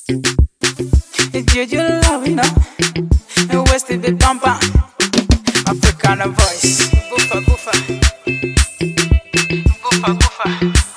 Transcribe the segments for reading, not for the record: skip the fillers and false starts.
It's Juju love, you know. And Westy the bumper, African voice. Goofa, goofa, goofa, goofa.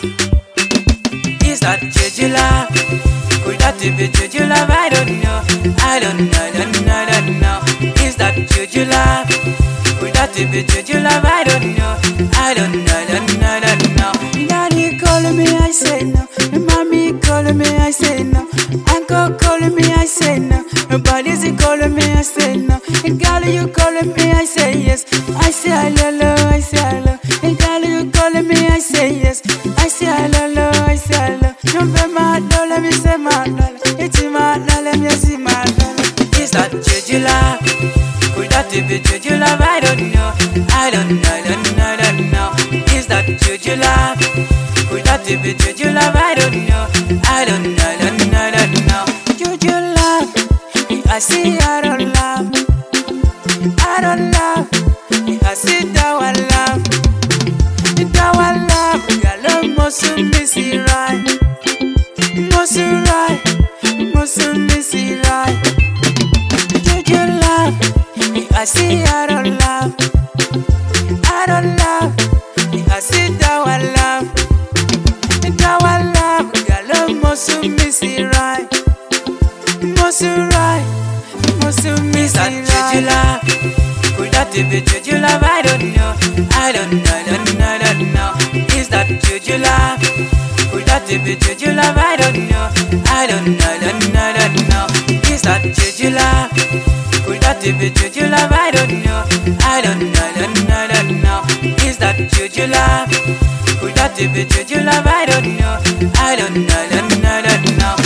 Is that Juju love? Could that be Juju love? I don't know. I don't know, I don't know, I don't know. Is that Juju love? Could that be Juju love? I don't know. I don't know, I don't know, I don't know. Daddy calling me, I say no. Mommy calling me, I say no. Uncle calling me, I say no. Nobody's calling me, I say no. And girl, you calling me, I say yes. I say I love, I say I love. And girl, you calling me, I say yes. I say I love, I say I love. Don't be mad, don't let me say my dollar. It's my dollar, me see my dollar. Is that Juju love? Could that be Juju love? I don't know. I don't know, I don't know, I don't know. Is that Juju love? Could that be Juju love? I don't know. I don't know, I don't know, I don't know. Juju love, I see I don't love. I don't love, I see that one love. That one love, girl, must miss it right. Must right, must miss it right. Juju love, I see I don't love. I don't love, I see that one love. That one love, girl, must miss it right. Must right, must miss it right. Juju love, could that be Juju love? I don't know. I don't know, I don't know, I don't know. Is that Juju love? Could that be Juju love? I don't know. I don't know, I don't know, I don't know. Is that Juju love? Could that be Juju love? I don't know. I don't know, I don't know, I don't know. Is that Juju love? Could that be Juju love? I don't know. I don't know, I don't know, I don't know.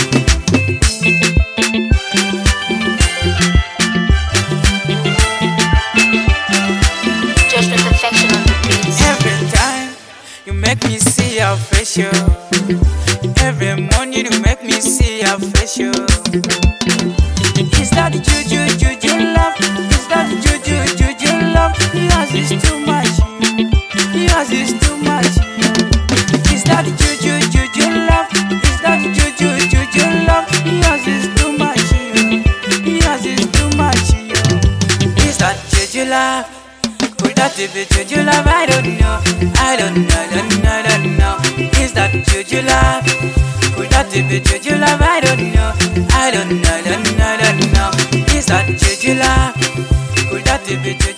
Every time you make me see your face, yo. Every morning you make me see your face, yo. Is that Juju, Juju love? Is that Juju, Juju love? Yours is too much. Yours is too much. Is that Juju, Juju love? Is that Juju, Juju love? Yours is too much. Yours is too much. Is that Juju love? Could that be Juju love? I don't know. I don't know, I don't know, I don't know. Is that Juju love? Could that be Juju love? I don't know. I don't know, I don't know, I don't know. Is that Juju love? Could that be Juju